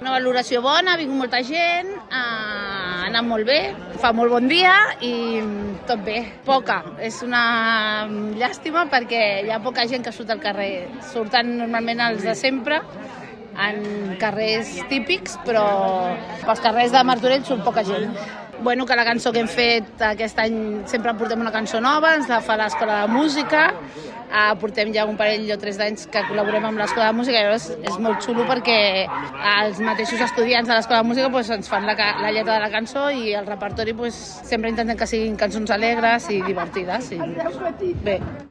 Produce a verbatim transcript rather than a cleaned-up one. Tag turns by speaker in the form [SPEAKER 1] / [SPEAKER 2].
[SPEAKER 1] Una valoració bona, ha vingut molta gent, ha anat molt bé, fa molt bon dia i tot bé. Poca, és una llàstima perquè hi ha poca gent que surt al carrer. Surten normalment els de sempre, en carrers típics, però pels carrers de Martorell surt poca gent. Bueno, que la cançó que hem fet aquest any, sempre portem una cançó nova, ens la fa l'Escola de Música, uh, portem ja un parell o tres d'anys que col·laborem amb l'Escola de Música i llavors és molt xulo perquè els mateixos estudiants de l'Escola de Música pues, ens fan la, la lletra de la cançó i el repertori pues, sempre intentem que siguin cançons alegres i divertides. I... Bé.